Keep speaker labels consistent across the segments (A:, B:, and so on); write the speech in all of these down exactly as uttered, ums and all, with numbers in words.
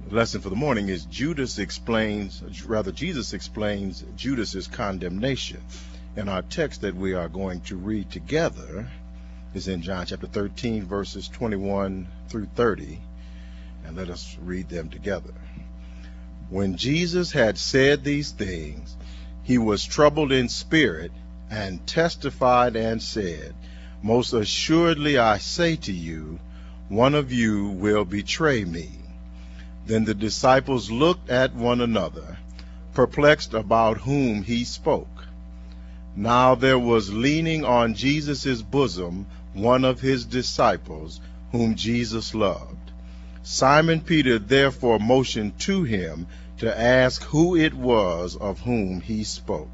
A: The lesson for the morning is Judas explains, rather Jesus explains Judas's condemnation. And our text that we are going to read together is in John chapter thirteen, verses twenty-one through thirty. And let us read them together. When Jesus had said these things, he was troubled in spirit and testified and said, Most assuredly I say to you, one of you will betray me. Then the disciples looked at one another, perplexed about whom he spoke. Now there was leaning on Jesus' bosom one of his disciples, whom Jesus loved. Simon Peter therefore motioned to him to ask who it was of whom he spoke.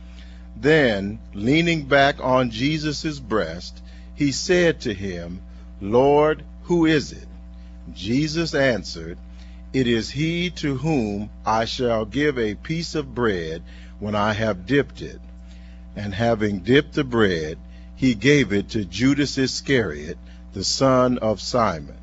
A: Then, leaning back on Jesus' breast, he said to him, Lord, who is it? Jesus answered, It is he to whom I shall give a piece of bread when I have dipped it. And having dipped the bread, he gave it to Judas Iscariot, the son of Simon.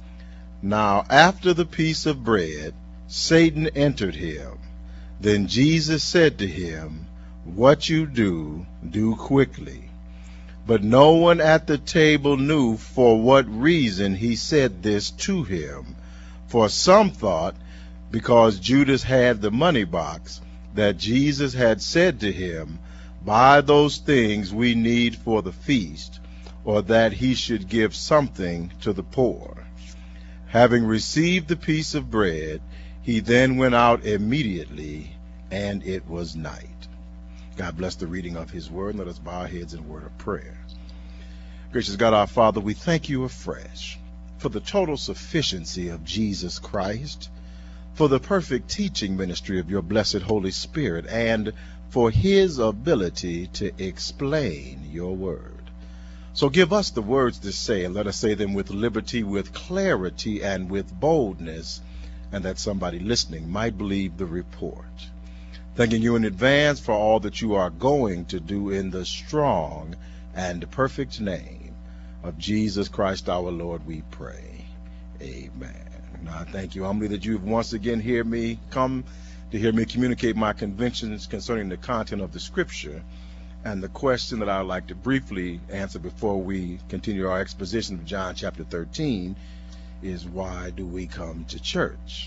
A: Now after the piece of bread, Satan entered him. Then Jesus said to him, What you do, do quickly. But no one at the table knew for what reason he said this to him. For some thought, because Judas had the money box, that Jesus had said to him, Buy those things we need for the feast, or that he should give something to the poor. Having received the piece of bread, he then went out immediately, and it was night. God bless the reading of his word. Let us bow our heads in a word of prayer. Gracious God, our Father, we thank you afresh for the total sufficiency of Jesus Christ, for the perfect teaching ministry of your blessed Holy Spirit, and for his ability to explain your word. So give us the words to say, and let us say them with liberty, with clarity, and with boldness, and that somebody listening might believe the report. Thanking you in advance for all that you are going to do in the strong and perfect name of Jesus Christ our Lord, we pray. Amen. Now, I thank you humbly that you've once again heard me come to hear me communicate my convictions concerning the content of the scripture. And the question that I would like to briefly answer before we continue our exposition of John chapter thirteen is, why do we come to church?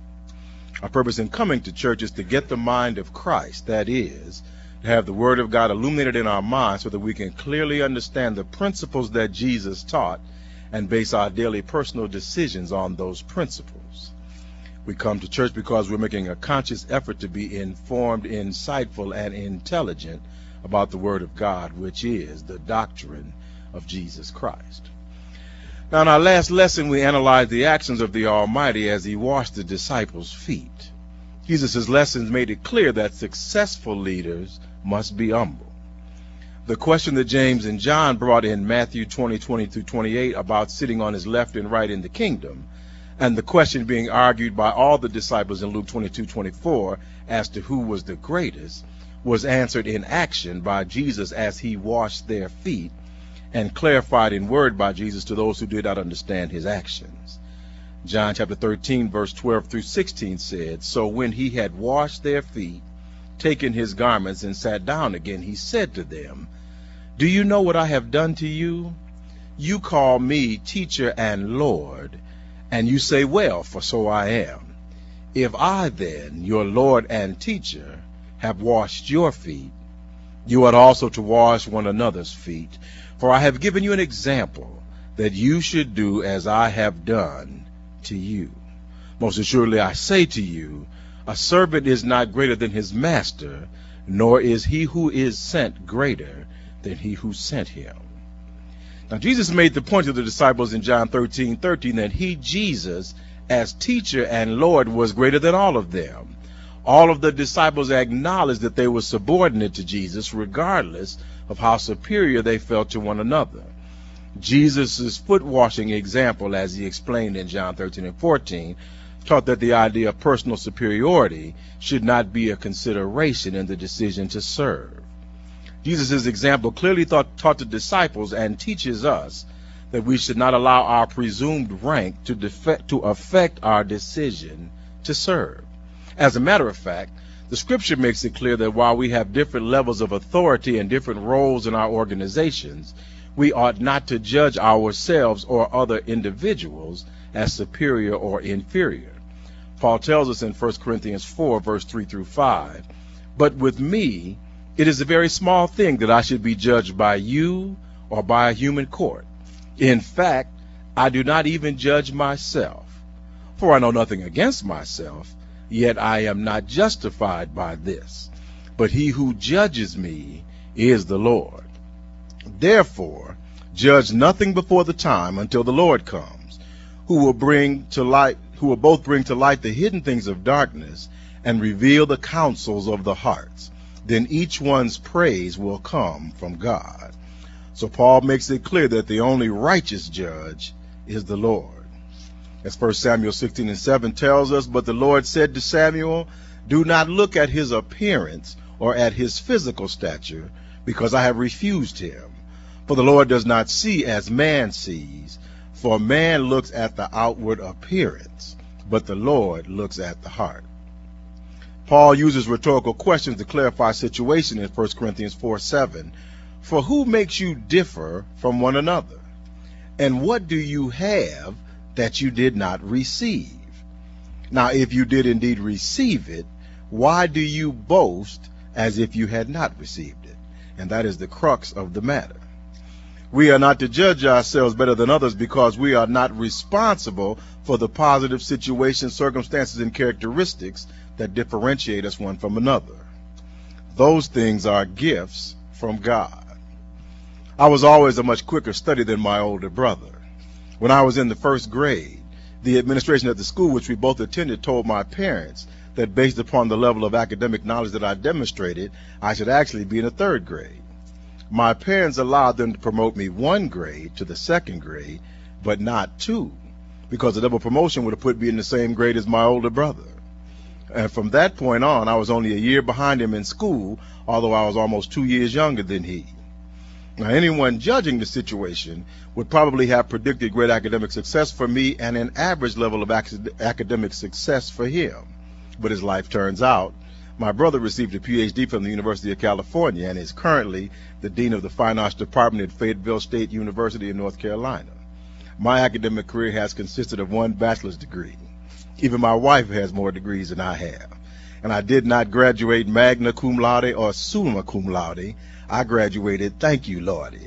A: Our purpose in coming to church is to get the mind of Christ, that is, to have the Word of God illuminated in our minds so that we can clearly understand the principles that Jesus taught and base our daily personal decisions on those principles. We come to church because we're making a conscious effort to be informed, insightful, and intelligent about the Word of God, which is the doctrine of Jesus Christ. Now, in our last lesson, we analyzed the actions of the Almighty as he washed the disciples' feet. Jesus' lessons made it clear that successful leaders must be humble. The question that James and John brought in Matthew twenty, twenty through twenty-eight about sitting on his left and right in the kingdom, and the question being argued by all the disciples in Luke twenty-two, twenty-four as to who was the greatest, was answered in action by Jesus as he washed their feet, and clarified in word by Jesus to those who did not understand his actions. John chapter thirteen, verse twelve through sixteen said, So when he had washed their feet, taken his garments, and sat down again, he said to them, Do you know what I have done to you? You call me teacher and Lord, and you say, Well, for so I am. If I then, your Lord and teacher, have washed your feet, you ought also to wash one another's feet. For I have given you an example, that you should do as I have done to you. Most assuredly I say to you, a servant is not greater than his master, nor is he who is sent greater than he who sent him. Now Jesus made the point to the disciples in John thirteen, thirteen that he, Jesus, as teacher and Lord, was greater than all of them. All of the disciples acknowledged that they were subordinate to Jesus, regardless of how superior they felt to one another. Jesus' foot washing example, as he explained in John thirteen and fourteen, taught that the idea of personal superiority should not be a consideration in the decision to serve. Jesus' example clearly taught, taught the disciples and teaches us that we should not allow our presumed rank to, defect, to affect our decision to serve. As a matter of fact, the scripture makes it clear that while we have different levels of authority and different roles in our organizations, we ought not to judge ourselves or other individuals as superior or inferior. Paul tells us in First Corinthians four, verse three through five, "But with me, it is a very small thing that I should be judged by you or by a human court. In fact, I do not even judge myself. For I know nothing against myself, yet I am not justified by this. But he who judges me is the Lord. Therefore, judge nothing before the time until the Lord comes, who will bring to light, who will both bring to light the hidden things of darkness and reveal the counsels of the hearts. Then each one's praise will come from God." So Paul makes it clear that the only righteous judge is the Lord. As First Samuel sixteen and seven tells us, "But the Lord said to Samuel, do not look at his appearance or at his physical stature, because I have refused him. For the Lord does not see as man sees, for man looks at the outward appearance, but the Lord looks at the heart." Paul uses rhetorical questions to clarify a situation in First Corinthians four seven. "For who makes you differ from one another? And what do you have that you did not receive? Now, if you did indeed receive it, why do you boast as if you had not received it?" And that is the crux of the matter. We are not to judge ourselves better than others because we are not responsible for the positive situations, circumstances, and characteristics that differentiate us one from another. Those things are gifts from God. I was always a much quicker study than my older brother. When I was in the first grade, the administration at the school which we both attended told my parents that based upon the level of academic knowledge that I demonstrated, I should actually be in the third grade. My parents allowed them to promote me one grade to the second grade, but not two, because a double promotion would have put me in the same grade as my older brother. And from that point on, I was only a year behind him in school, although I was almost two years younger than he. Now, anyone judging the situation would probably have predicted great academic success for me and an average level of ac academic success for him. But as life turns out, my brother received a P H D from the University of California and is currently the Dean of the Fine Arts Department at Fayetteville State University in North Carolina. My academic career has consisted of one bachelor's degree. Even my wife has more degrees than I have. And I did not graduate magna cum laude or summa cum laude. I graduated, thank you, Lordy.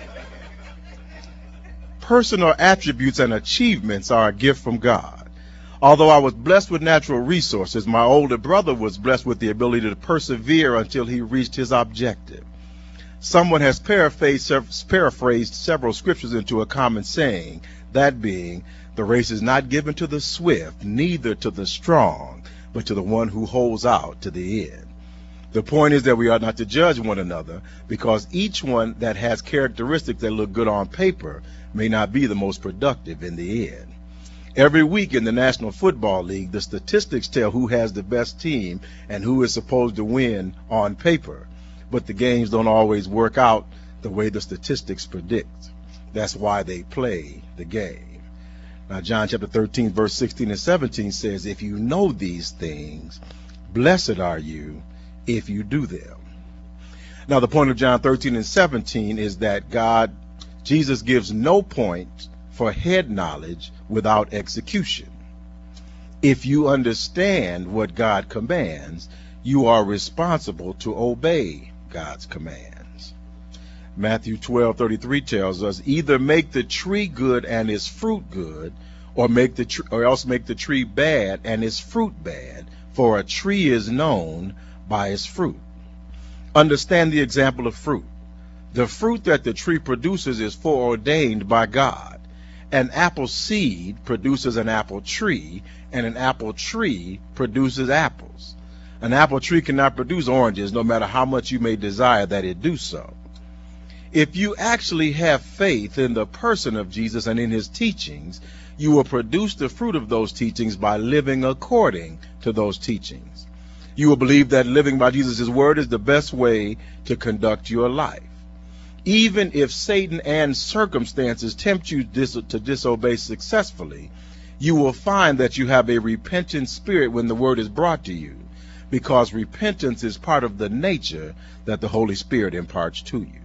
A: Personal attributes and achievements are a gift from God. Although I was blessed with natural resources, my older brother was blessed with the ability to persevere until he reached his objective. Someone has paraphrased, paraphrased several scriptures into a common saying, that being, "The race is not given to the swift, neither to the strong, but to the one who holds out to the end." The point is that we ought not to judge one another, because each one that has characteristics that look good on paper may not be the most productive in the end. Every week in the National Football League, the statistics tell who has the best team and who is supposed to win on paper, but the games don't always work out the way the statistics predict. That's why they play the game. Now, John chapter thirteen, verse sixteen and seventeen says, "If you know these things, blessed are you if you do them." Now, the point of John thirteen and seventeen is that God, Jesus gives no point for head knowledge without execution. If you understand what God commands, you are responsible to obey God's commands. Matthew twelve thirty-three tells us, "Either make the tree good and its fruit good, or make the tr- or else make the tree bad and its fruit bad, for a tree is known by its fruit." Understand the example of fruit. The fruit that the tree produces is foreordained by God. An apple seed produces an apple tree, and an apple tree produces apples. An apple tree cannot produce oranges, no matter how much you may desire that it do so. If you actually have faith in the person of Jesus and in his teachings, you will produce the fruit of those teachings by living according to those teachings. You will believe that living by Jesus' word is the best way to conduct your life. Even if Satan and circumstances tempt you dis- to disobey successfully, you will find that you have a repentant spirit when the word is brought to you, because repentance is part of the nature that the Holy Spirit imparts to you.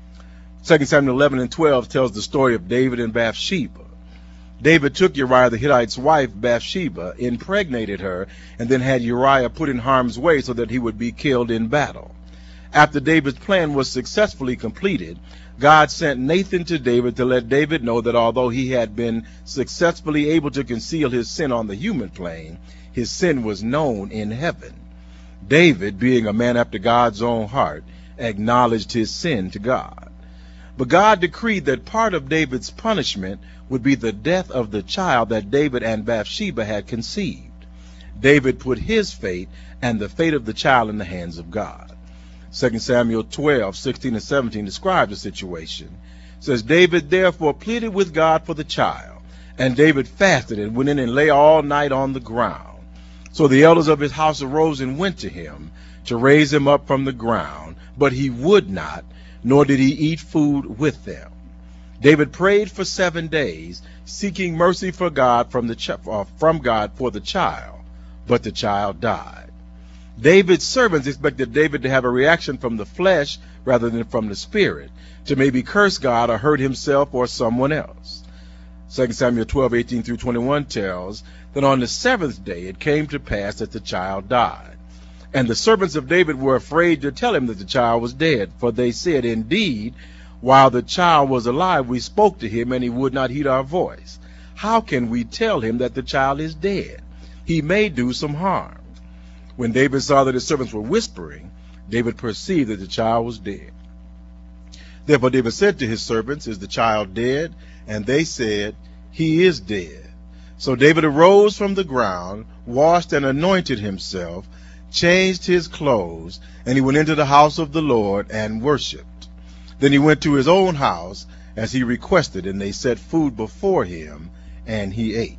A: Second Samuel eleven and twelve tells the story of David and Bathsheba. David took Uriah the Hittite's wife, Bathsheba, impregnated her, and then had Uriah put in harm's way so that he would be killed in battle. After David's plan was successfully completed, God sent Nathan to David to let David know that although he had been successfully able to conceal his sin on the human plane, his sin was known in heaven. David, being a man after God's own heart, acknowledged his sin to God. But God decreed that part of David's punishment would be the death of the child that David and Bathsheba had conceived. David put his fate and the fate of the child in the hands of God. Second Samuel twelve, sixteen and seventeen describes the situation. It says, David therefore pleaded with God for the child, and David fasted and went in and lay all night on the ground. So the elders of his house arose and went to him to raise him up from the ground, but he would not, nor did he eat food with them. David prayed for seven days, seeking mercy for God from the ch- uh, from God for the child, but the child died. David's servants expected David to have a reaction from the flesh rather than from the spirit, to maybe curse God or hurt himself or someone else. Second Samuel twelve, eighteen through twenty-one tells that on the seventh day it came to pass that the child died. And the servants of David were afraid to tell him that the child was dead, for they said, Indeed, while the child was alive, we spoke to him, and he would not heed our voice. How can we tell him that the child is dead? He may do some harm. When David saw that his servants were whispering, David perceived that the child was dead. Therefore David said to his servants, Is the child dead? And they said, He is dead. So David arose from the ground, washed and anointed himself, changed his clothes, and he went into the house of the Lord and worshipped. Then he went to his own house as he requested, and they set food before him, and he ate.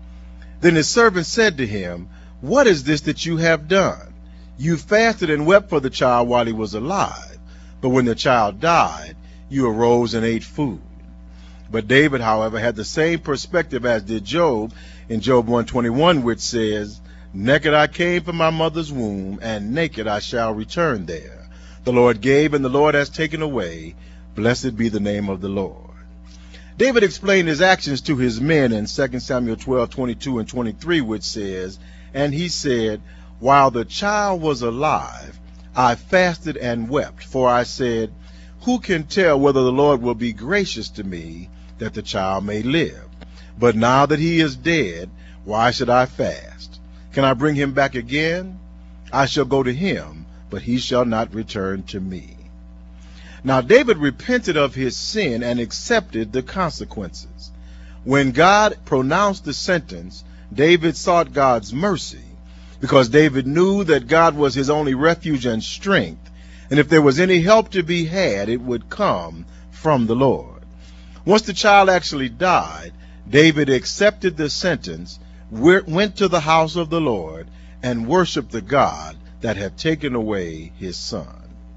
A: Then his servants said to him, What is this that you have done? You fasted and wept for the child while he was alive, but when the child died, you arose and ate food. But David, however, had the same perspective as did Job in Job one twenty-one, which says, Naked I came from my mother's womb, and naked I shall return there. The Lord gave, and the Lord has taken away. Blessed be the name of the Lord. David explained his actions to his men in Second Samuel twelve, twenty-two and twenty-three, which says, And he said, While the child was alive, I fasted and wept, for I said, Who can tell whether the Lord will be gracious to me, that the child may live? But now that he is dead, why should I fast? Can I bring him back again? I shall go to him, but he shall not return to me. Now David repented of his sin and accepted the consequences. When God pronounced the sentence, David sought God's mercy, because David knew that God was his only refuge and strength, and if there was any help to be had, it would come from the Lord. Once the child actually died, David accepted the sentence, went to the house of the Lord, and worshiped the God that had taken away his son.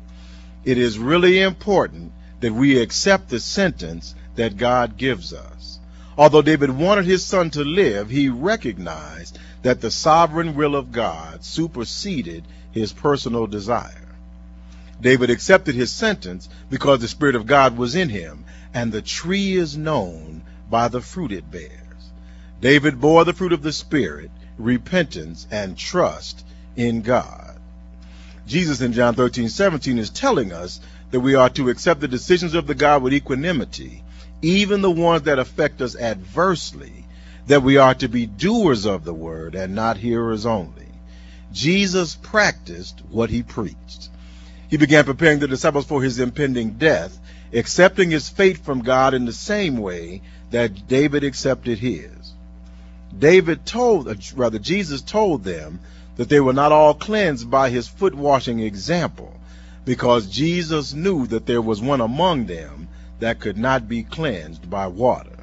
A: It is really important that we accept the sentence that God gives us. Although David wanted his son to live, he recognized that the sovereign will of God superseded his personal desire. David accepted his sentence because the Spirit of God was in him, and the tree is known by the fruit it bears. David bore the fruit of the Spirit, repentance, and trust in God. Jesus in John thirteen, seventeen is telling us that we are to accept the decisions of the God with equanimity, even the ones that affect us adversely, that we are to be doers of the word and not hearers only. Jesus practiced what he preached. He began preparing the disciples for his impending death, accepting his fate from God in the same way that David accepted his. David told, rather Jesus told them that they were not all cleansed by his foot washing example, because Jesus knew that there was one among them that could not be cleansed by water.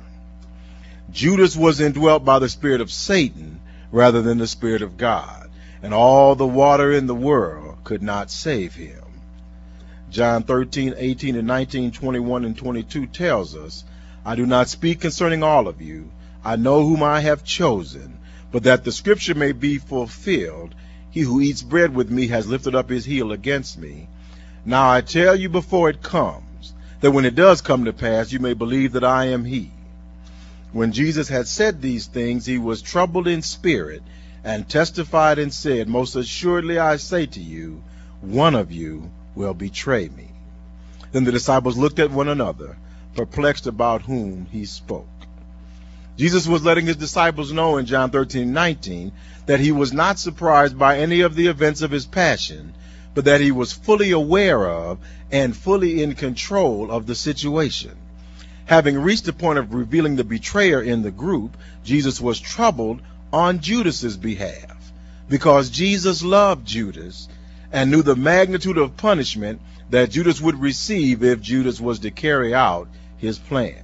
A: Judas was indwelt by the spirit of Satan rather than the Spirit of God, and all the water in the world could not save him. John thirteen, eighteen, and nineteen, twenty-one, and twenty-two tells us, I do not speak concerning all of you. I know whom I have chosen, but that the scripture may be fulfilled, he who eats bread with me has lifted up his heel against me. Now I tell you before it comes, that when it does come to pass, you may believe that I am he. When Jesus had said these things, he was troubled in spirit, and testified and said, Most assuredly I say to you, one of you will betray me. Then the disciples looked at one another, perplexed about whom he spoke. Jesus was letting his disciples know in John thirteen, nineteen that he was not surprised by any of the events of his passion, but that he was fully aware of and fully in control of the situation. Having reached the point of revealing the betrayer in the group, Jesus was troubled on Judas's behalf, because Jesus loved Judas and knew the magnitude of punishment that Judas would receive if Judas was to carry out his plan.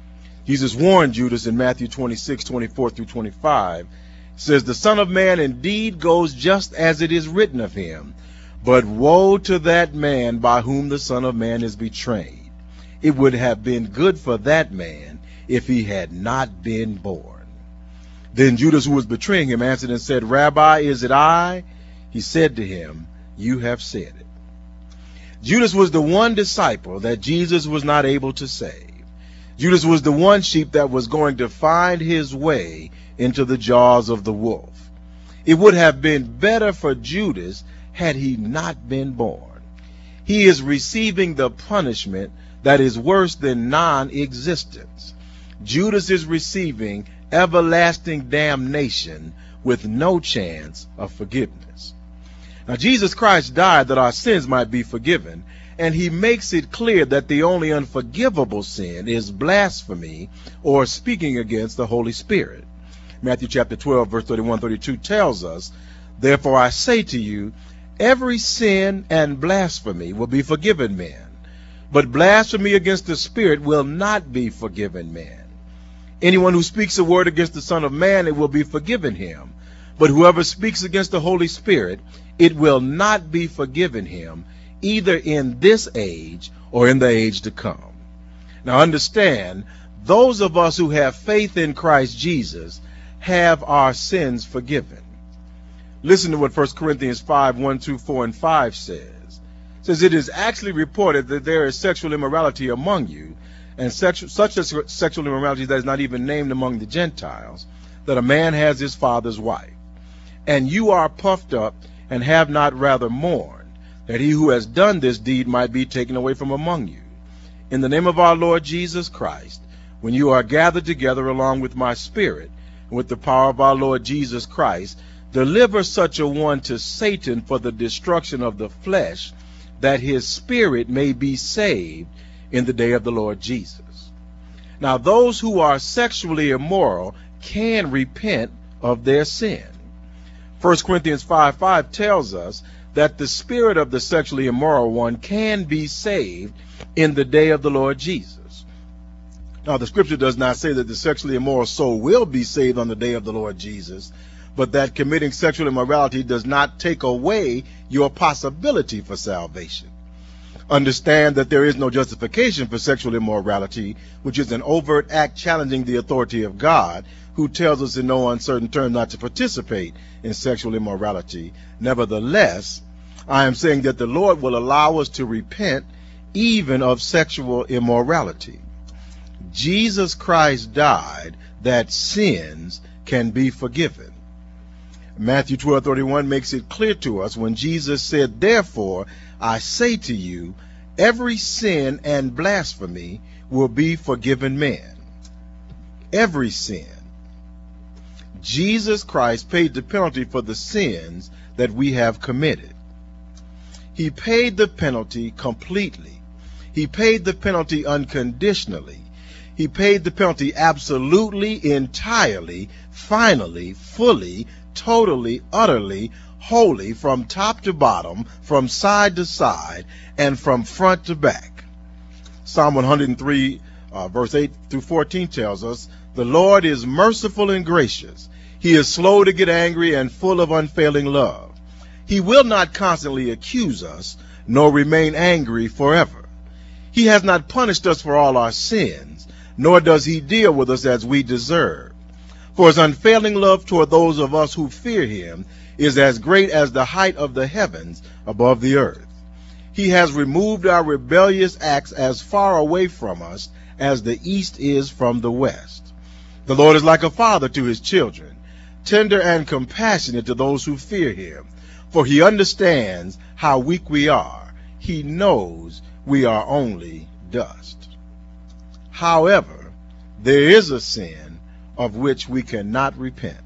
A: Jesus warned Judas in Matthew twenty-six, twenty-four through twenty-five, says, The Son of Man indeed goes just as it is written of him, but woe to that man by whom the Son of Man is betrayed. It would have been good for that man if he had not been born. Then Judas, who was betraying him, answered and said, Rabbi, is it I? He said to him, You have said it. Judas was the one disciple that Jesus was not able to save. Judas was the one sheep that was going to find his way into the jaws of the wolf. It would have been better for Judas had he not been born. He is receiving the punishment that is worse than non-existence. Judas is receiving everlasting damnation with no chance of forgiveness. Now, Jesus Christ died that our sins might be forgiven, and he makes it clear that the only unforgivable sin is blasphemy or speaking against the Holy Spirit. Matthew chapter twelve, verse thirty-one, thirty-two tells us, Therefore I say to you, every sin and blasphemy will be forgiven men, but blasphemy against the Spirit will not be forgiven men. Anyone who speaks a word against the Son of Man, it will be forgiven him. But whoever speaks against the Holy Spirit, it will not be forgiven him, either in this age or in the age to come. Now understand, those of us who have faith in Christ Jesus have our sins forgiven. Listen to what First Corinthians five, one, two, four, and five says. It says, It is actually reported that there is sexual immorality among you, and sexual, such a sexual immorality that is not even named among the Gentiles, that a man has his father's wife. And you are puffed up and have not rather mourned, that he who has done this deed might be taken away from among you. In the name of our Lord Jesus Christ, when you are gathered together along with my spirit, and with the power of our Lord Jesus Christ, deliver such a one to Satan for the destruction of the flesh, that his spirit may be saved in the day of the Lord Jesus. Now, those who are sexually immoral can repent of their sin. First Corinthians five, five tells us that the spirit of the sexually immoral one can be saved in the day of the Lord Jesus. Now, the scripture does not say that the sexually immoral soul will be saved on the day of the Lord Jesus, but that committing sexual immorality does not take away your possibility for salvation. Understand that there is no justification for sexual immorality, which is an overt act challenging the authority of God, who tells us in no uncertain terms not to participate in sexual immorality. Nevertheless, I am saying that the Lord will allow us to repent even of sexual immorality. Jesus Christ died that sins can be forgiven. Matthew twelve, thirty-one makes it clear to us when Jesus said, Therefore, I say to you, every sin and blasphemy will be forgiven men. Every sin. Jesus Christ paid the penalty for the sins that we have committed. He paid the penalty completely. He paid the penalty unconditionally. He paid the penalty absolutely, entirely, finally, fully, totally, utterly, wholly, from top to bottom, from side to side, and from front to back. Psalm one hundred three, uh, verse eight through fourteen tells us, The Lord is merciful and gracious. He is slow to get angry and full of unfailing love. He will not constantly accuse us, nor remain angry forever. He has not punished us for all our sins, nor does he deal with us as we deserve. For his unfailing love toward those of us who fear him is as great as the height of the heavens above the earth. He has removed our rebellious acts as far away from us as the east is from the west. The Lord is like a father to his children, tender and compassionate to those who fear him. For he understands how weak we are. He knows we are only dust. However, there is a sin of which we cannot repent.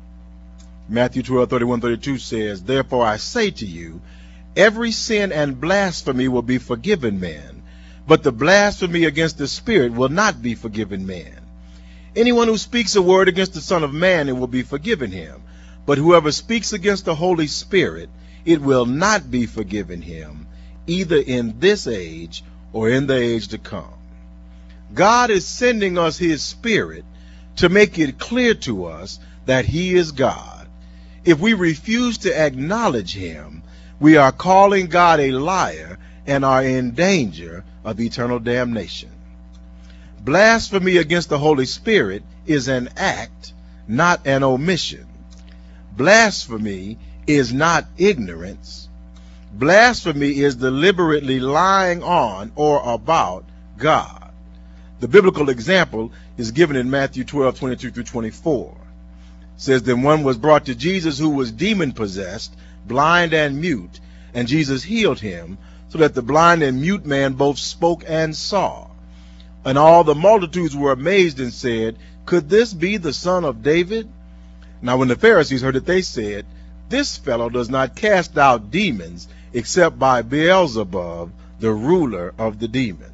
A: Matthew twelve, thirty-one, thirty-two says, Therefore I say to you, every sin and blasphemy will be forgiven men, but the blasphemy against the Spirit will not be forgiven men. Anyone who speaks a word against the Son of Man, it will be forgiven him. But whoever speaks against the Holy Spirit, it will not be forgiven him, either in this age or in the age to come. God is sending us his Spirit to make it clear to us that he is God. If we refuse to acknowledge him, we are calling God a liar and are in danger of eternal damnation. Blasphemy against the Holy Spirit is an act, not an omission. Blasphemy is not ignorance. Blasphemy is deliberately lying on or about God. The biblical example is given in Matthew twelve, twenty-two through twenty-four. It says, Then one was brought to Jesus who was demon-possessed, blind and mute, and Jesus healed him, so that the blind and mute man both spoke and saw. And all the multitudes were amazed and said, Could this be the son of David? Now when the Pharisees heard it, they said, This fellow does not cast out demons except by Beelzebub, the ruler of the demons.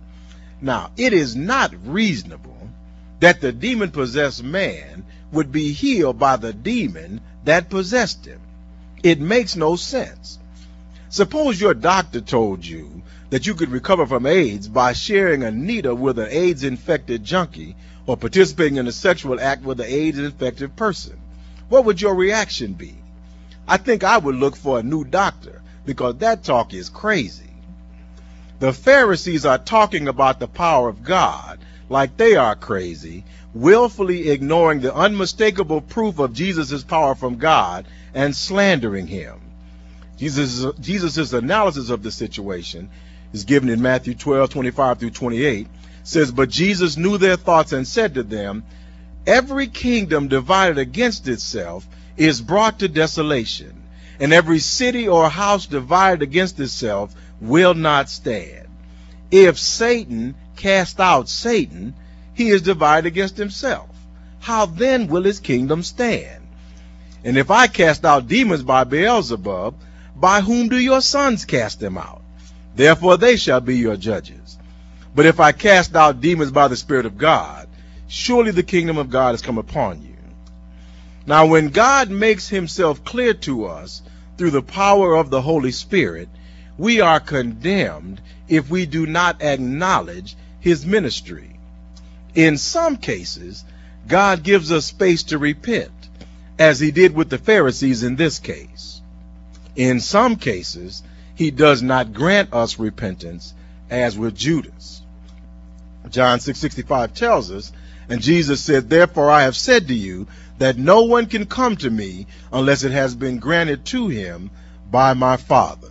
A: Now, it is not reasonable that the demon-possessed man would be healed by the demon that possessed him. It makes no sense. Suppose your doctor told you that you could recover from AIDS by sharing a needle with an AIDS-infected junkie or participating in a sexual act with an AIDS-infected person. What would your reaction be? I think I would look for a new doctor, because that talk is crazy. The Pharisees are talking about the power of God like they are crazy, willfully ignoring the unmistakable proof of Jesus' power from God and slandering him. Jesus' Jesus's analysis of the situation is given in Matthew twelve, twenty-five through twenty-eight. It says, But Jesus knew their thoughts and said to them, Every kingdom divided against itself is brought to desolation, and every city or house divided against itself will not stand. If Satan cast out Satan, he is divided against himself. How then will his kingdom stand? And if I cast out demons by Beelzebub, by whom do your sons cast them out? Therefore they shall be your judges. But if I cast out demons by the Spirit of God, surely the kingdom of God has come upon you. Now when God makes himself clear to us through the power of the Holy Spirit, we are condemned if we do not acknowledge his ministry. In some cases, God gives us space to repent, as he did with the Pharisees in this case. In some cases, he does not grant us repentance, as with Judas. John six sixty-five tells us, And Jesus said, Therefore I have said to you, that no one can come to me unless it has been granted to him by my Father.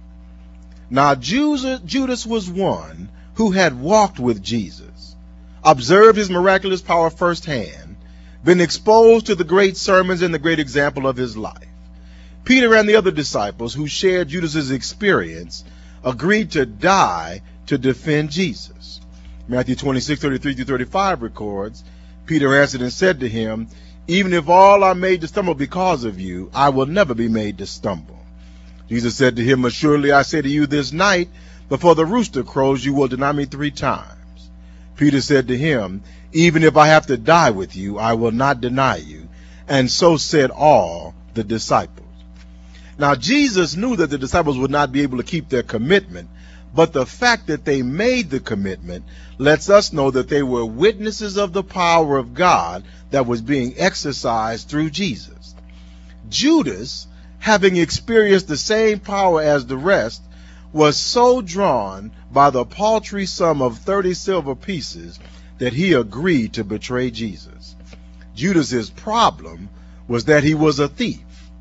A: Now Judas was one who had walked with Jesus, observed his miraculous power firsthand, been exposed to the great sermons and the great example of his life. Peter and the other disciples who shared Judas's experience agreed to die to defend Jesus. Matthew twenty-six, thirty-three through thirty-five records, Peter answered and said to him, Even if all are made to stumble because of you, I will never be made to stumble. Jesus said to him, Assuredly I say to you, this night, before the rooster crows, you will deny me three times. Peter said to him, Even if I have to die with you, I will not deny you. And so said all the disciples. Now Jesus knew that the disciples would not be able to keep their commitment, but the fact that they made the commitment lets us know that they were witnesses of the power of God that was being exercised through Jesus. Judas, having experienced the same power as the rest, was so drawn by the paltry sum of thirty silver pieces that he agreed to betray Jesus. Judas's problem was that he was a thief.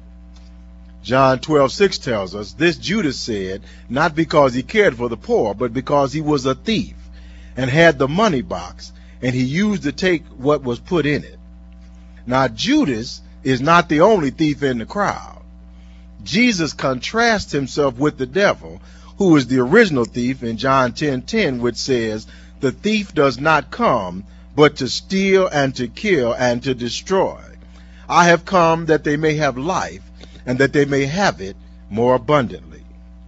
A: John twelve six tells us, this Judas said, not because he cared for the poor, but because he was a thief and had the money box, and he used to take what was put in it. Now, Judas is not the only thief in the crowd. Jesus contrasts himself with the devil, who is the original thief in John ten ten, which says, the thief does not come but to steal and to kill and to destroy. I have come that they may have life, and that they may have it more abundantly.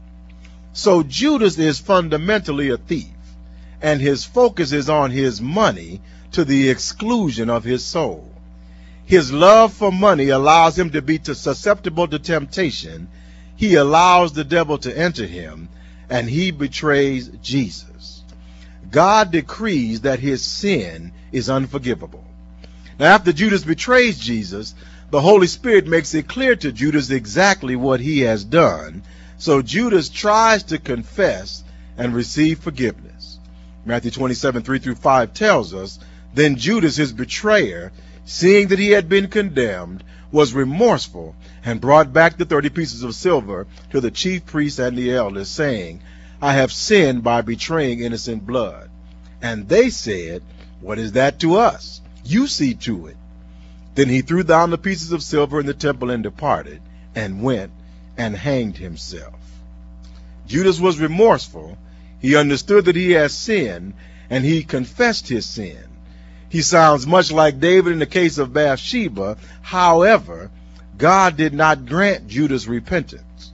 A: So Judas is fundamentally a thief, and his focus is on his money to the exclusion of his soul. His love for money allows him to be too susceptible to temptation. He allows the devil to enter him, and he betrays Jesus. God decrees that his sin is unforgivable. Now, after Judas betrays Jesus, the Holy Spirit makes it clear to Judas exactly what he has done. So Judas tries to confess and receive forgiveness. Matthew twenty-seven, three through five tells us, then Judas, his betrayer, seeing that he had been condemned, was remorseful and brought back the thirty pieces of silver to the chief priests and the elders, saying, I have sinned by betraying innocent blood. And they said, what is that to us? You see to it. Then he threw down the pieces of silver in the temple and departed, and went and hanged himself. Judas was remorseful. He understood that he has sinned, and he confessed his sin. He sounds much like David in the case of Bathsheba. However, God did not grant Judas repentance.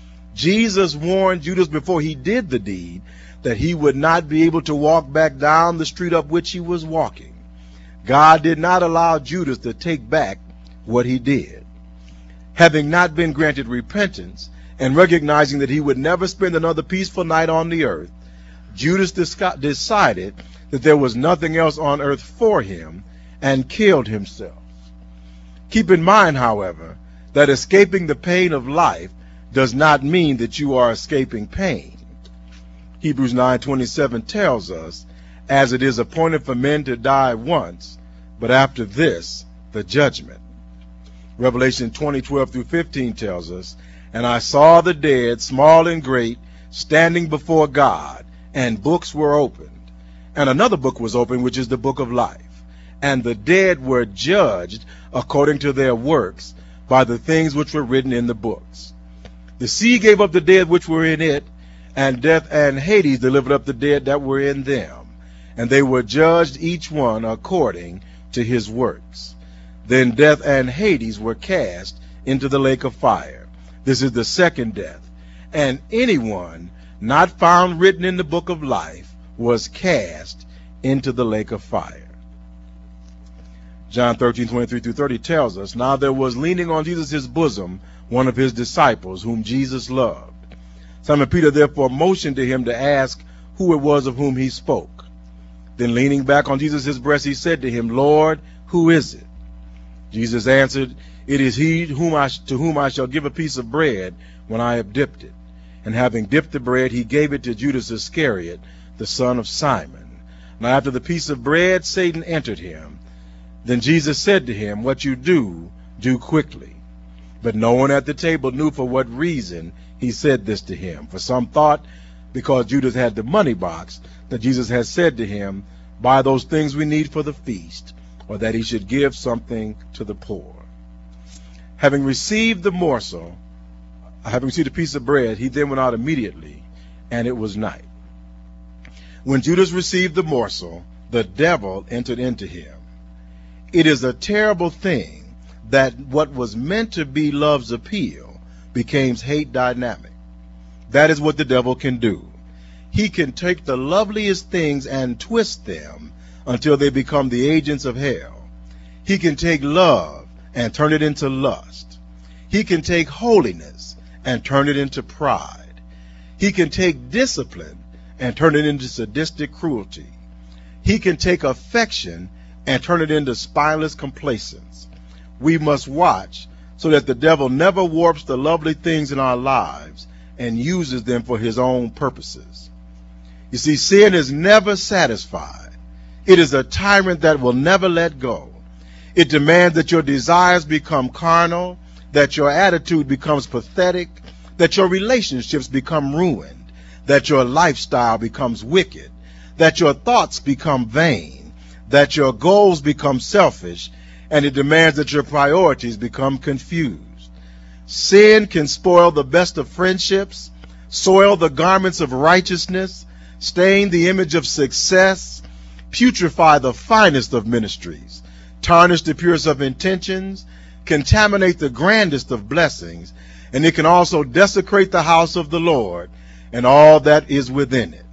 A: Jesus warned Judas before he did the deed that he would not be able to walk back down the street up which he was walking. God did not allow Judas to take back what he did. Having not been granted repentance and recognizing that he would never spend another peaceful night on the earth, Judas decided that there was nothing else on earth for him and killed himself. Keep in mind, however, that escaping the pain of life does not mean that you are escaping pain. Hebrews nine twenty-seven tells us, as it is appointed for men to die once, but after this, the judgment. Revelation twenty, twelve through fifteen tells us, and I saw the dead, small and great, standing before God, and books were opened. And another book was opened, which is the book of life. And the dead were judged according to their works by the things which were written in the books. The sea gave up the dead which were in it, and death and Hades delivered up the dead that were in them. And they were judged each one according to his works. Then death and Hades were cast into the lake of fire. This is the second death. And anyone not found written in the book of life was cast into the lake of fire. John thirteen, twenty-three through thirty tells us, now there was leaning on Jesus' bosom one of his disciples, whom Jesus loved. Simon Peter therefore motioned to him to ask who it was of whom he spoke. Then leaning back on Jesus' breast, he said to him, Lord, who is it? Jesus answered, it is he whom I, to whom I shall give a piece of bread when I have dipped it. And having dipped the bread, he gave it to Judas Iscariot, the son of Simon. Now after the piece of bread, Satan entered him. Then Jesus said to him, what you do, do quickly. But no one at the table knew for what reason he said this to him. For some thought, because Judas had the money box, that Jesus had said to him, buy those things we need for the feast, or that he should give something to the poor. Having received the morsel, having received a piece of bread, he then went out immediately, and it was night. When Judas received the morsel, the devil entered into him. It is a terrible thing that what was meant to be love's appeal became hate dynamic. That is what the devil can do. He can take the loveliest things and twist them until they become the agents of hell. He can take love and turn it into lust. He can take holiness and turn it into pride. He can take discipline and turn it into sadistic cruelty. He can take affection and turn it into spineless complacence. We must watch so that the devil never warps the lovely things in our lives and uses them for his own purposes. You see, sin is never satisfied. It is a tyrant that will never let go. It demands that your desires become carnal, that your attitude becomes pathetic, that your relationships become ruined, that your lifestyle becomes wicked, that your thoughts become vain, that your goals become selfish, and it demands that your priorities become confused. Sin can spoil the best of friendships, soil the garments of righteousness, stain the image of success, putrefy the finest of ministries, tarnish the purest of intentions, contaminate the grandest of blessings, and it can also desecrate the house of the Lord and all that is within it.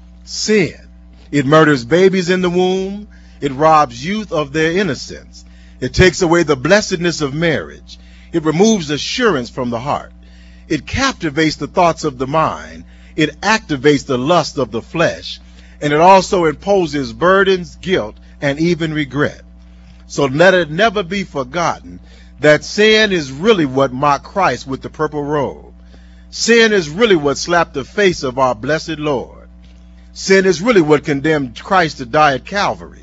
A: Sin. It murders babies in the womb. It robs youth of their innocence. It takes away the blessedness of marriage. It removes assurance from the heart. It captivates the thoughts of the mind. It activates the lust of the flesh. And it also imposes burdens, guilt, and even regret. So let it never be forgotten that sin is really what mocked Christ with the purple robe. Sin is really what slapped the face of our blessed Lord. Sin is really what condemned Christ to die at Calvary.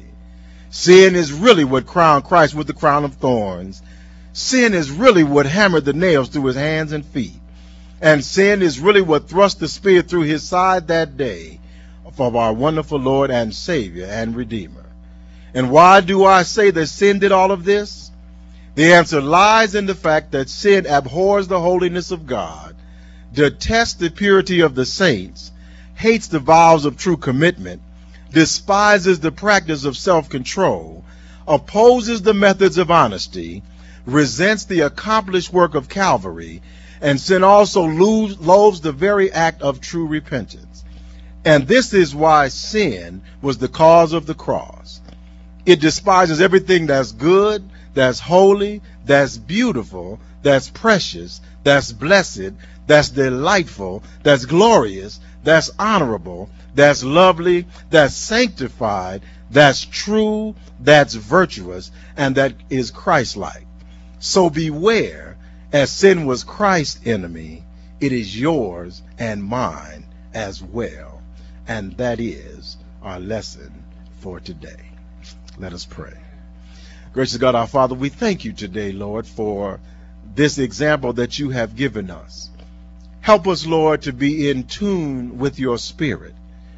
A: Sin is really what crowned Christ with the crown of thorns. Sin is really what hammered the nails through his hands and feet. And sin is really what thrust the spear through his side that day of our wonderful Lord and Savior and Redeemer. And why do I say that sin did all of this? The answer lies in the fact that sin abhors the holiness of God, detests the purity of the saints, hates the vows of true commitment, despises the practice of self-control, opposes the methods of honesty, resents the accomplished work of Calvary, and sin also loathes the very act of true repentance. And this is why sin was the cause of the cross. It despises everything that's good, that's holy, that's beautiful, that's precious, that's blessed, that's delightful, that's glorious, that's honorable, that's lovely, that's sanctified, that's true, that's virtuous, and that is Christ-like. So beware, as sin was Christ's enemy, it is yours and mine as well. And that is our lesson for today. Let us pray. Gracious God, our Father, we thank you today, Lord, for this example that you have given us. Help us, Lord, to be in tune with your Spirit.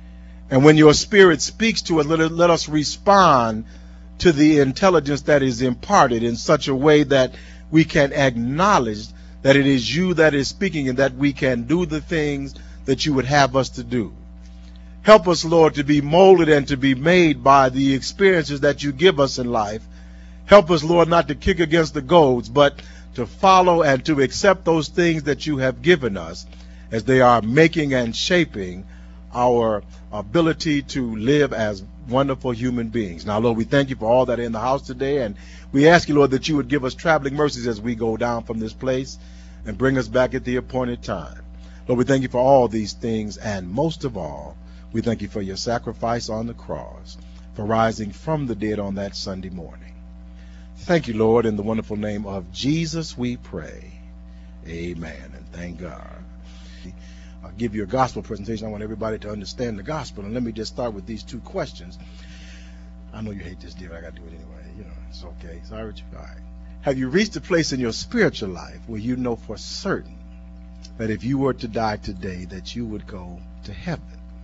A: And when your Spirit speaks to us, let, it, let us respond to the intelligence that is imparted in such a way that we can acknowledge that it is you that is speaking and that we can do the things that you would have us to do. Help us, Lord, to be molded and to be made by the experiences that you give us in life. Help us, Lord, not to kick against the goads, but to follow and to accept those things that you have given us as they are making and shaping our ability to live as wonderful human beings. Now, Lord, we thank you for all that are in the house today, and we ask you, Lord, that you would give us traveling mercies as we go down from this place and bring us back at the appointed time. Lord, we thank you for all these things, and most of all, we thank you for your sacrifice on the cross, for rising from the dead on that Sunday morning. Thank you, Lord, in the wonderful name of Jesus we pray. Amen, and thank God. I'll give you a gospel presentation. I want everybody to understand the gospel, and let me just start with these two questions. I know you hate this deal. I got to do it anyway. You know, it's okay. Sorry with you. All right. Have you reached a place in your spiritual life where you know for certain that if you were to die today, that you would go to heaven?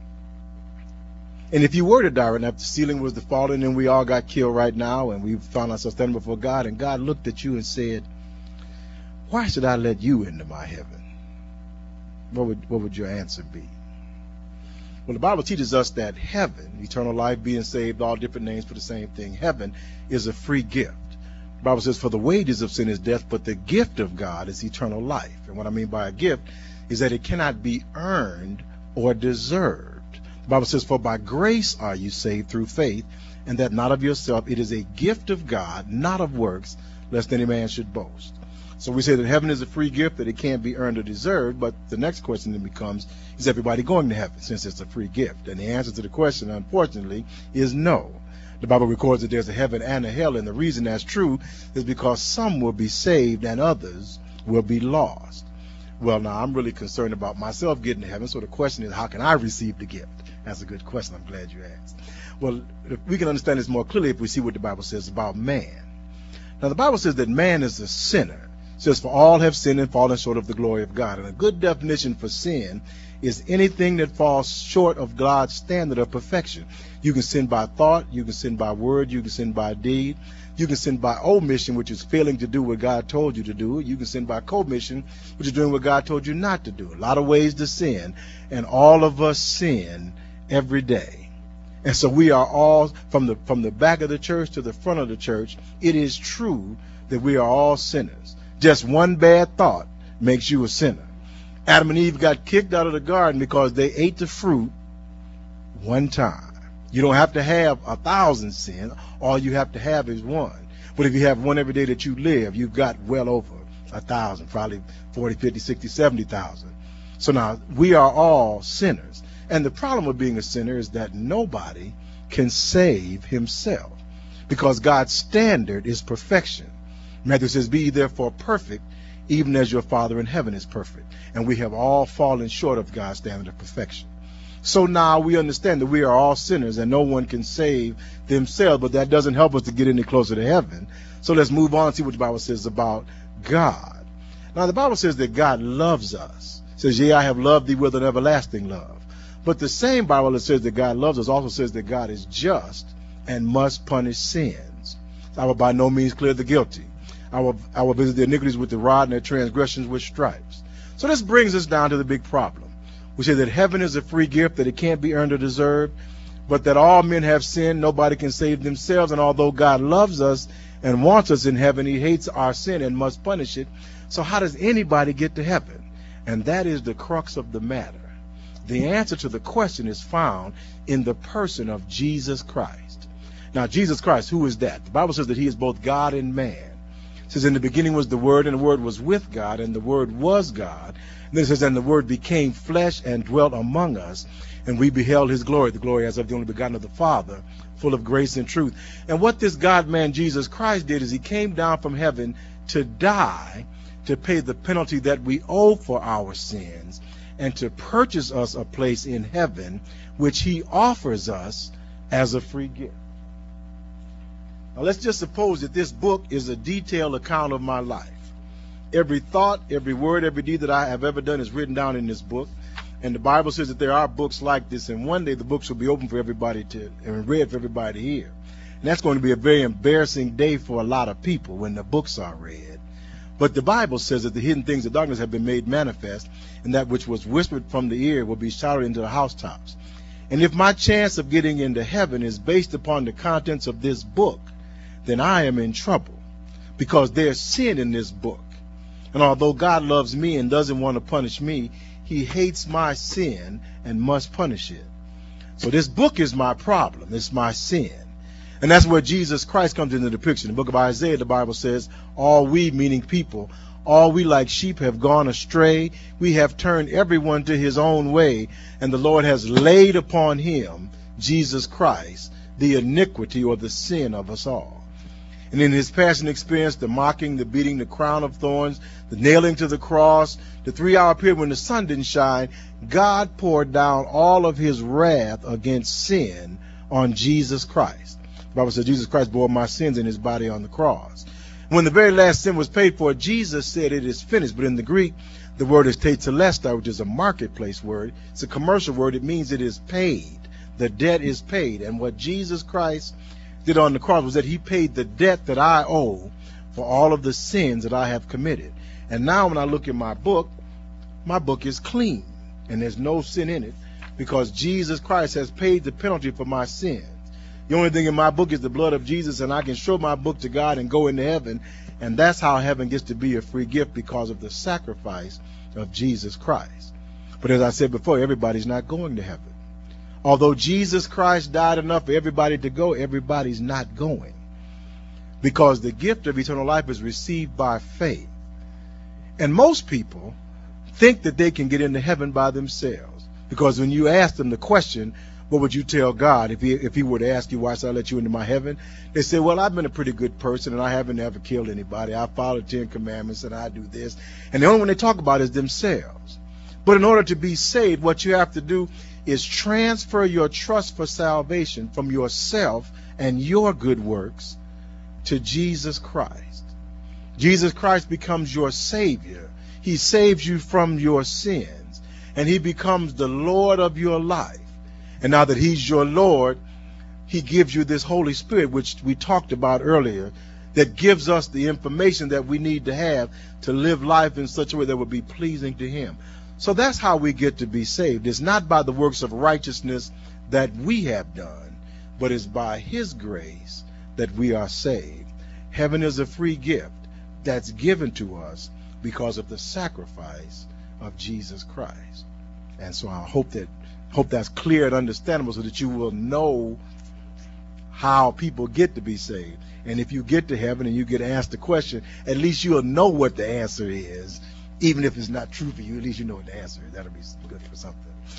A: And if you were to die right now, if the ceiling was to fall in and we all got killed right now and we found ourselves standing before God and God looked at you and said, why should I let you into my heaven? What would, what would your answer be? Well, the Bible teaches us that heaven, eternal life, being saved, all different names for the same thing. Heaven is a free gift. The Bible says, for the wages of sin is death, but the gift of God is eternal life. And what I mean by a gift is that it cannot be earned or deserved. The Bible says, for by grace are you saved through faith, and that not of yourself. It is a gift of God, not of works, lest any man should boast. So we say that heaven is a free gift, that it can't be earned or deserved. But the next question then becomes, is everybody going to heaven since it's a free gift? And the answer to the question, unfortunately, is no. The Bible records that there's a heaven and a hell, and the reason that's true is because some will be saved and others will be lost. Well, now I'm really concerned about myself getting to heaven. So the question is, how can I receive the gift? That's a good question. I'm glad you asked. Well, we can understand this more clearly if we see what the Bible says about man. Now, the Bible says that man is a sinner. It says, for all have sinned and fallen short of the glory of God. And a good definition for sin is anything that falls short of God's standard of perfection. You can sin by thought, you can sin by word, you can sin by deed, you can sin by omission, which is failing to do what God told you to do. You can sin by commission, which is doing what God told you not to do. A lot of ways to sin, and all of us sin every day. And so we are all, from the from the back of the church to the front of the church, it is true that we are all sinners. Just one bad thought makes you a sinner. Adam and Eve got kicked out of the garden because they ate the fruit one time. You don't have to have a thousand sins. All you have to have is one. But if you have one every day that you live, you've got well over a thousand, probably forty, fifty, sixty, seventy thousand. So now we are all sinners. And the problem with being a sinner is that nobody can save himself, because God's standard is perfection. Matthew says, be ye therefore perfect, even as your Father in heaven is perfect. And we have all fallen short of God's standard of perfection. So now we understand that we are all sinners and no one can save themselves, but that doesn't help us to get any closer to heaven. So let's move on and see what the Bible says about God. Now the Bible says that God loves us. It says, yea, I have loved thee with an everlasting love. But the same Bible that says that God loves us also says that God is just and must punish sins. I will by no means clear the guilty. I will, I will visit the iniquities with the rod and their transgressions with stripes. So this brings us down to the big problem. We say that heaven is a free gift, that it can't be earned or deserved, but that all men have sinned, nobody can save themselves, and although God loves us and wants us in heaven, he hates our sin and must punish it. So how does anybody get to heaven? And that is the crux of the matter. The answer to the question is found in the person of Jesus Christ. Now, Jesus Christ, who is that? The Bible says that he is both God and man. It says, in the beginning was the Word, and the Word was with God, and the Word was God. And then it says, and the Word became flesh and dwelt among us, and we beheld his glory, the glory as of the only begotten of the Father, full of grace and truth. And what this God-man Jesus Christ did is he came down from heaven to die, to pay the penalty that we owe for our sins, and to purchase us a place in heaven, which he offers us as a free gift. Now let's just suppose that this book is a detailed account of my life. Every thought, every word, every deed that I have ever done is written down in this book. And the Bible says that there are books like this, and one day the books will be open for everybody to, and read for everybody to hear. And that's going to be a very embarrassing day for a lot of people when the books are read. But the Bible says that the hidden things of darkness have been made manifest, and that which was whispered from the ear will be shouted into the housetops. And if my chance of getting into heaven is based upon the contents of this book, then I am in trouble, because there's sin in this book. And although God loves me and doesn't want to punish me, he hates my sin and must punish it. So this book is my problem. It's my sin. And that's where Jesus Christ comes into the picture. In the book of Isaiah, the Bible says, all we, meaning people, all we like sheep have gone astray. We have turned everyone to his own way, and the Lord has laid upon him, Jesus Christ, the iniquity or the sin of us all. And in his passion experience, the mocking, the beating, the crown of thorns, the nailing to the cross, the three-hour period when the sun didn't shine, God poured down all of his wrath against sin on Jesus Christ. The Bible says Jesus Christ bore my sins in his body on the cross. When the very last sin was paid for, Jesus said it is finished. But in the Greek, the word is tetelestai, which is a marketplace word. It's a commercial word. It means it is paid. The debt is paid. And what Jesus Christ did on the cross was that he paid the debt that I owe for all of the sins that I have committed. And now when I look at my book, my book is clean and there's no sin in it, because Jesus Christ has paid the penalty for my sins. The only thing in my book is the blood of Jesus, and I can show my book to God and go into heaven, and that's how heaven gets to be a free gift, because of the sacrifice of Jesus Christ. But as I said before, everybody's not going to heaven. Although Jesus Christ died enough for everybody to go, everybody's not going, because the gift of eternal life is received by faith. And most people think that they can get into heaven by themselves, because when you ask them the question, what would you tell God if he if he were to ask you, why should I let you into my heaven? They say, well, I've been a pretty good person and I haven't ever killed anybody. I follow the Ten Commandments and I do this. And the only one they talk about is themselves. But in order to be saved, what you have to do is transfer your trust for salvation from yourself and your good works to Jesus Christ. Jesus Christ becomes your Savior. He saves you from your sins, and he becomes the Lord of your life. And now that he's your Lord, he gives you this Holy Spirit, which we talked about earlier, that gives us the information that we need to have to live life in such a way that will be pleasing to him. So that's how we get to be saved. It's not by the works of righteousness that we have done, but it's by his grace that we are saved. Heaven is a free gift that's given to us because of the sacrifice of Jesus Christ. And so I hope that hope that's clear and understandable so that you will know how people get to be saved. And if you get to heaven and you get asked the question, at least you'll know what the answer is. Even if it's not true for you, at least you know what the answer is. That'll be good for something.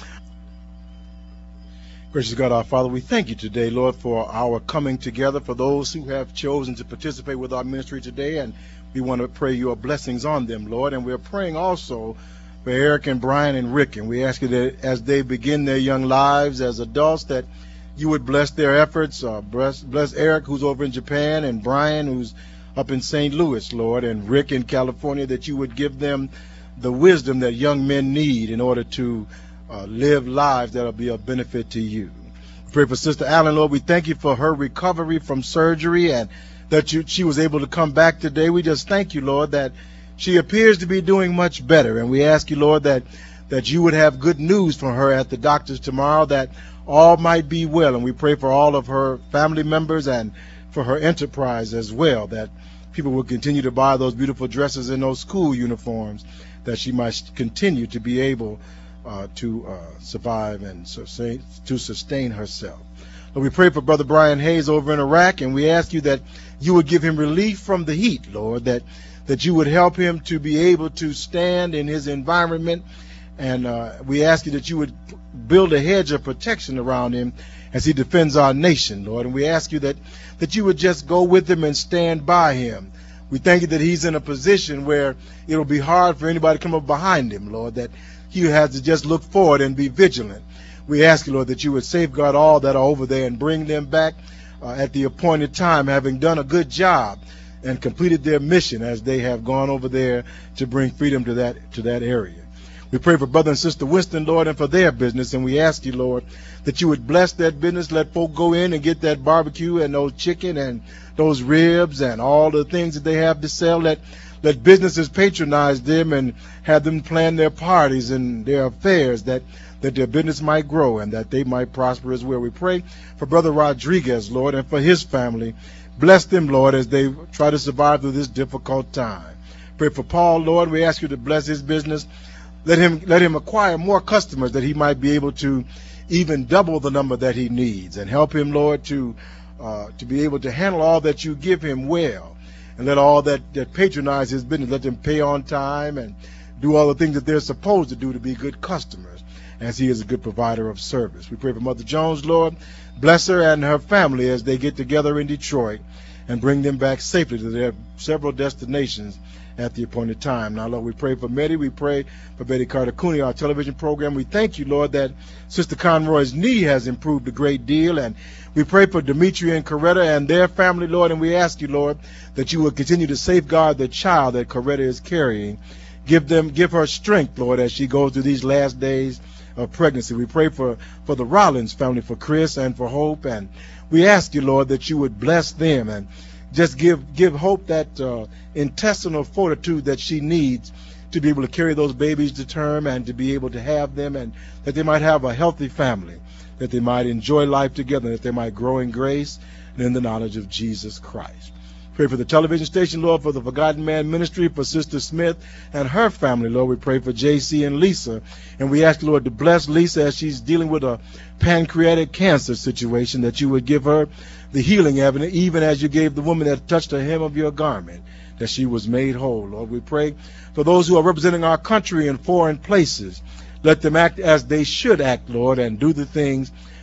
A: Gracious God, our Father, we thank you today, Lord, for our coming together, for those who have chosen to participate with our ministry today, and we want to pray your blessings on them, Lord. And we're praying also for Eric and Brian and Rick, and we ask you that as they begin their young lives as adults, that you would bless their efforts. Uh, bless, bless Eric, who's over in Japan, and Brian, who's up in Saint Louis, Lord, and Rick in California, that you would give them the wisdom that young men need in order to uh, live lives that will be of benefit to you. We pray for Sister Allen, Lord. We thank you for her recovery from surgery and that you, she was able to come back today. We just thank you, Lord, that she appears to be doing much better. And we ask you, Lord, that, that you would have good news from her at the doctor's tomorrow, that all might be well. And we pray for all of her family members and for her enterprise as well, that people will continue to buy those beautiful dresses and those school uniforms, that she might continue to be able uh, to uh, survive and sustain, to sustain herself. Lord, we pray for Brother Brian Hayes over in Iraq, and we ask you that you would give him relief from the heat, Lord, that, that you would help him to be able to stand in his environment. And uh, we ask you that you would build a hedge of protection around him as he defends our nation, Lord. And we ask you that, that you would just go with him and stand by him. We thank you that he's in a position where it'll be hard for anybody to come up behind him, Lord, that he has to just look forward and be vigilant. We ask you, Lord, that you would safeguard all that are over there and bring them back uh, at the appointed time, having done a good job and completed their mission as they have gone over there to bring freedom to that, to that area. We pray for Brother and Sister Winston, Lord, and for their business, and we ask you, Lord, that you would bless that business. Let folk go in and get that barbecue and those chicken and those ribs and all the things that they have to sell. Let, let businesses patronize them and have them plan their parties and their affairs, that, that their business might grow and that they might prosper as well. We pray for Brother Rodriguez, Lord, and for his family. Bless them, Lord, as they try to survive through this difficult time. Pray for Paul, Lord. We ask you to bless his business. Let him let him acquire more customers, that he might be able to even double the number that he needs, and help him, Lord, to uh, to be able to handle all that you give him well, and let all that, that patronize his business, let them pay on time and do all the things that they're supposed to do to be good customers, as he is a good provider of service. We pray for Mother Jones, Lord. Bless her and her family as they get together in Detroit and bring them back safely to their several destinations at the appointed time. Now, Lord, we pray for Betty. We pray for Betty Carter Cooney, our television program. We thank you, Lord, that Sister Conroy's knee has improved a great deal. And we pray for Demetria and Coretta and their family, Lord. And we ask you, Lord, that you will continue to safeguard the child that Coretta is carrying. Give them, give her strength, Lord, as she goes through these last days of pregnancy. We pray for, for the Rollins family, for Chris and for Hope. And we ask you, Lord, that you would bless them and just give give Hope that uh, intestinal fortitude that she needs to be able to carry those babies to term and to be able to have them, and that they might have a healthy family, that they might enjoy life together, that they might grow in grace and in the knowledge of Jesus Christ. Pray for the television station, Lord, for the Forgotten Man Ministry, for Sister Smith and her family, Lord. We pray for J C and Lisa. And we ask, Lord, to bless Lisa as she's dealing with a pancreatic cancer situation, that you would give her the healing avenue, even as you gave the woman that touched the hem of your garment, that she was made whole. Lord, we pray for those who are representing our country in foreign places. Let them act as they should act, Lord, and do the things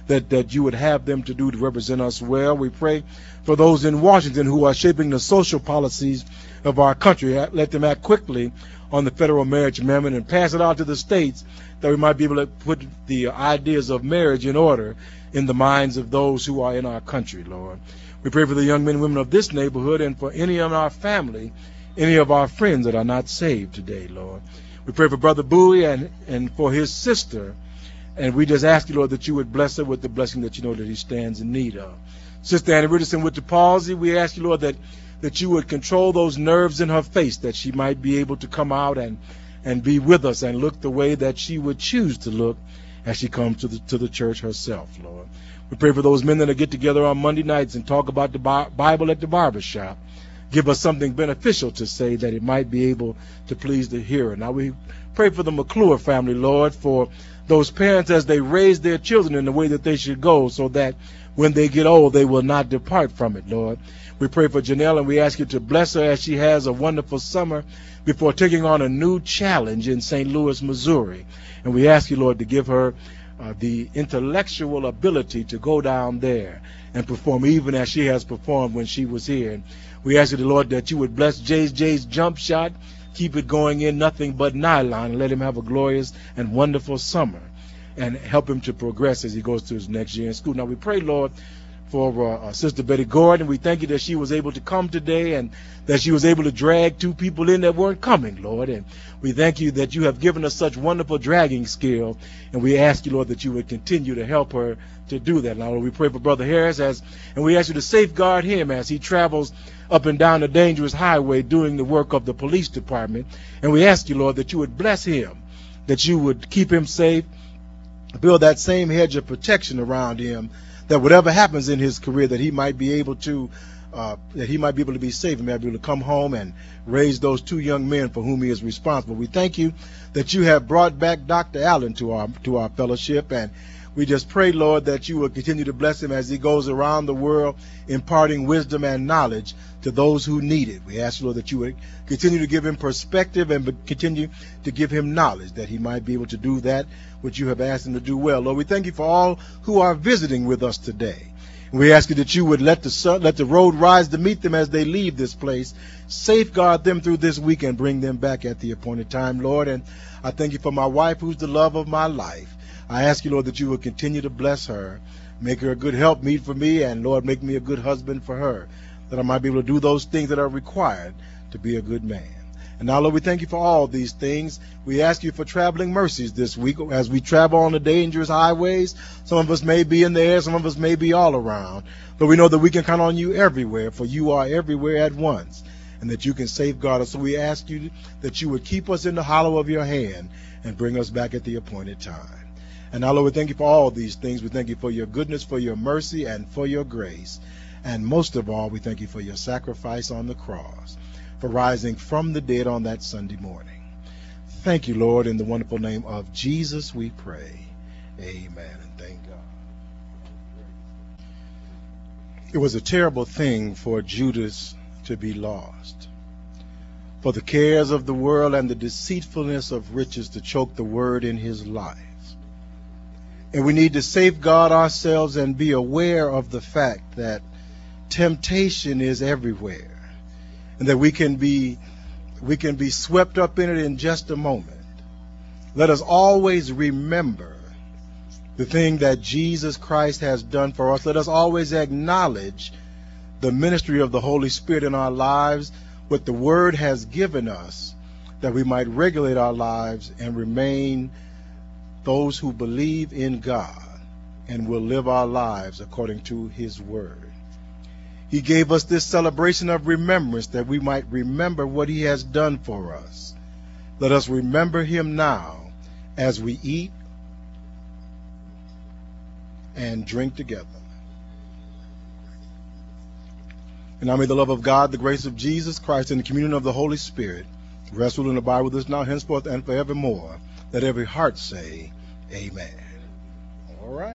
B: that, that you would have them to do to represent us well. We pray for those in Washington who are shaping the social policies of our country. Let them act quickly on the federal marriage amendment and pass it out to the states, that we might be able to put the ideas of marriage in order in the minds of those who are in our country, Lord. We pray for the young men and women of this neighborhood and for any of our family, any of our friends that are not saved today, Lord. We pray for Brother Bowie and, and for his sister, and we just ask you, Lord, that you would bless her with the blessing that you know that he stands in need of. Sister Annie Richardson with the palsy, we ask you, Lord, that that you would control those nerves in her face, that she might be able to come out and, and be with us and look the way that she would choose to look as she comes to the, to the church herself, Lord. We pray for those men that get together on Monday nights and talk about the Bible at the barber shop. Give us something beneficial to say that it might be able to please the hearer. Now we pray for the McClure family, Lord, for those parents as they raise their children in the way that they should go, so that when they get old, they will not depart from it, Lord. We pray for Janelle, and we ask you to bless her as she has a wonderful summer before taking on a new challenge in Saint Louis, Missouri. And we ask you, Lord, to give her uh, the intellectual ability to go down there and perform even as she has performed when she was here. And we ask you, the Lord, that you would bless J J's jump shot, keep it going in nothing but nylon, and let him have a glorious and wonderful summer, and help him to progress as he goes to his next year in school. Now we pray, Lord, for uh, Sister Betty Gordon. We thank you that she was able to come today and that she was able to drag two people in that weren't coming, Lord. And we thank you that you have given us such wonderful dragging skill. And we ask you, Lord, that you would continue to help her to do that. Now, Lord, we pray for Brother Harris, as, and we ask you to safeguard him as he travels up and down the dangerous highway doing the work of the police department. And we ask you, Lord, that you would bless him, that you would keep him safe, build that same hedge of protection around him, that whatever happens in his career, that he might be able to, uh, that he might be able to be safe and be able to come home and raise those two young men for whom he is responsible. We thank you that you have brought back Doctor Allen to our to our fellowship, and we just pray, Lord, that you will continue to bless him as he goes around the world imparting wisdom and knowledge to those who need it. We ask, Lord, that you would continue to give him perspective and continue to give him knowledge, that he might be able to do that which you have asked him to do well. Lord, we thank you for all who are visiting with us today. We ask you that you would let the sun, let the road rise to meet them as they leave this place. Safeguard them through this week and bring them back at the appointed time, Lord. And I thank you for my wife, who's the love of my life. I ask you, Lord, that you would continue to bless her, make her a good helpmeet for me, and, Lord, make me a good husband for her, that I might be able to do those things that are required to be a good man. And now, Lord, we thank you for all these things. We ask you for traveling mercies this week as we travel on the dangerous highways. Some of us may be in the air, some of us may be all around. But we know that we can count on you everywhere, for you are everywhere at once, and that you can safeguard us. So we ask you that you would keep us in the hollow of your hand and bring us back at the appointed time. And now, Lord, we thank you for all these things. We thank you for your goodness, for your mercy, and for your grace. And most of all, we thank you for your sacrifice on the cross, for rising from the dead on that Sunday morning. Thank you, Lord. In the wonderful name of Jesus we pray. Amen, and thank God. It was a terrible thing for Judas to be lost, for the cares of the world and the deceitfulness of riches to choke the word in his life. And we need to safeguard ourselves and be aware of the fact that temptation is everywhere, and that we can be we can be swept up in it in just a moment. Let us always remember the thing that Jesus Christ has done for us. Let us always acknowledge the ministry of the Holy Spirit in our lives, what the Word has given us, that we might regulate our lives and remain those who believe in God and will live our lives according to His Word. He gave us this celebration of remembrance that we might remember what He has done for us. Let us remember Him now as we eat and drink together. And now may the love of God, the grace of Jesus Christ, and the communion of the Holy Spirit rest, rule, and abide with us now, henceforth, and forevermore. Let every heart say, Amen. All right.